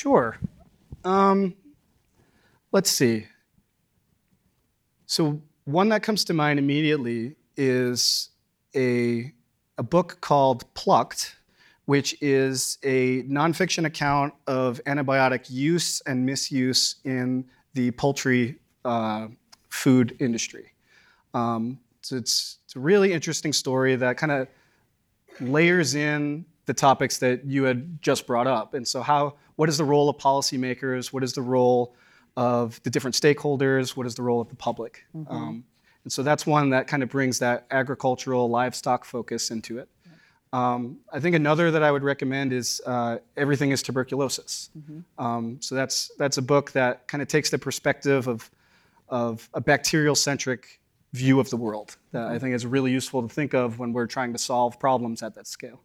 Sure. Um, let's see. So one that comes to mind immediately is a, a book called Plucked, which is a nonfiction account of antibiotic use and misuse in the poultry food industry. So it's a really interesting story that kind of layers in the topics that you had just brought up. And so what is the role of policymakers? What is the role of the different stakeholders? What is the role of the public? And so that's one that kind of brings that agricultural livestock focus into it. I think another that I would recommend is Everything is Tuberculosis. So that's a book that kind of takes the perspective of a bacterial-centric view of the world that I think is really useful to think of when we're trying to solve problems at that scale.